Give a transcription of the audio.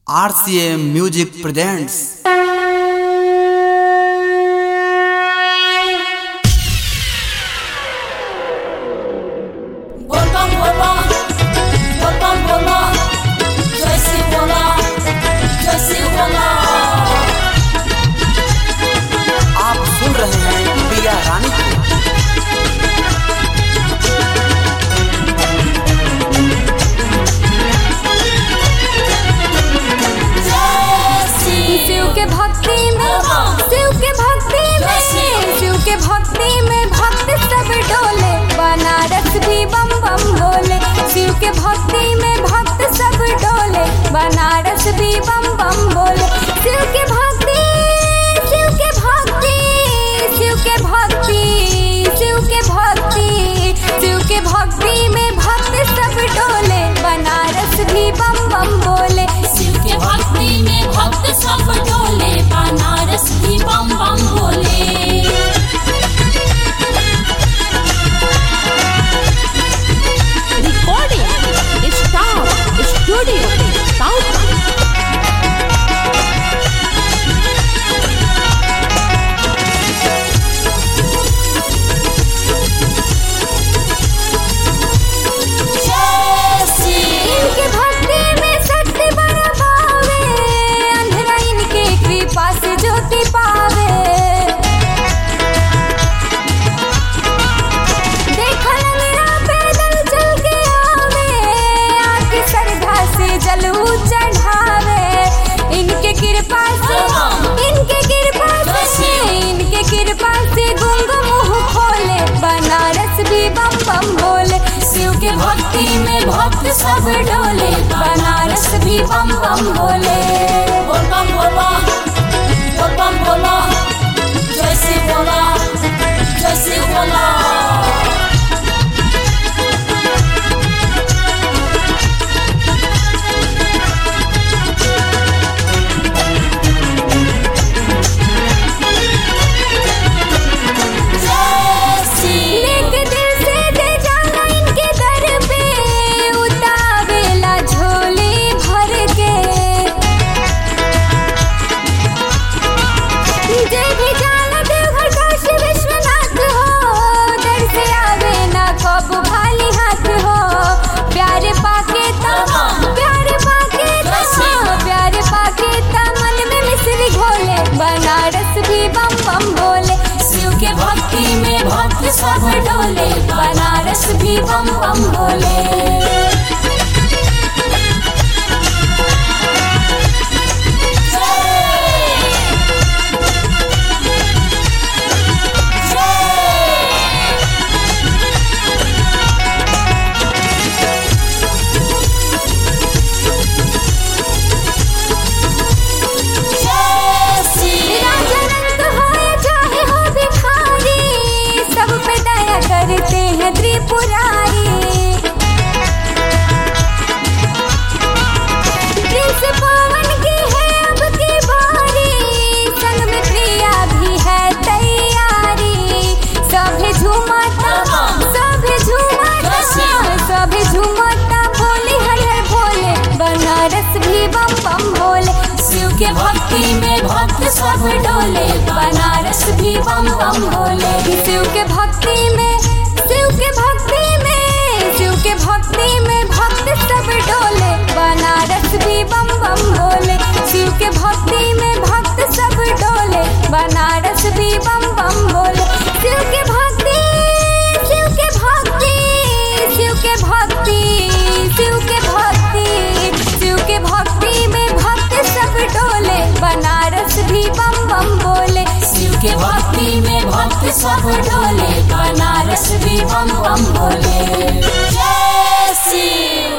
RCA Music presents. आप सुन रहे हैं प्रिया रानी को। शिव के भक्ति में भक्त सब डोले, बनारस भी बम बम बोले। शिव के भक्ति में भक्त सब डोले, बनारस भी बम बम बोले। शिव के भक्ति में भक्त सब डोले, बनारस भी बम बम बोले। शिव के भक्ति में भक्त सब डोले, बनारस भी बम बम बोले। Recording Star Studio South। इनके भक्ति में शक्ति बड़ा पावे, अंधेरा इनके कृपा से ज्योति पावे। देखो लंगड़ा पैदल चल के आवे, आके श्रद्धा से जल चढ़ावे। इनके कृपा से गुंग मुंह खोले, बनारस भी बम बम बोले। शिव के भक्ति में भक्त सब डोले, बनारस भी बम बम बोले। बोल बम बोला, बोल बम बोला, जय शिव बोला, जय शिव बोला। लेके दिल से दे जाना इनके दर पे, उतावेला झोली भर के। जे भी जाना देवघर काशी विश्वनाथ हो, दर से आवे ना कबू खाली हाथ हो। प्यार पाके मन में मिश्री घोले, बनारस भी बम बम बोले। शिव के भक्ति में भक्त सब डोले, बनारस भी बम बम बोले। राजा रंग हो या चाहे हो भिखारी, सब पे दया करते हैं त्रिपुरारी। प्रिंस पवन की है अब की बारी, संग में प्रिया भी है तैयारी। सभी झूमता बोले हर हर बोले, बनारस भी बम बम बोले। शिव के भक्ति में भक्त सब डोले, बनारस भी बम बम बोले। शिव के भक्ति में भक्त सब डोले, बनारस भी बम बम बोले। शिव के भक्ति में भक्त सब डोले, बनारस भी बम बम बोले। शिव के भक्ति में भक्त सब डोले, बनारस भी बम बम बोले। शिव के भक्ति में भक्त सब डोले, बनारस भी बम बम बोले। जय शिव।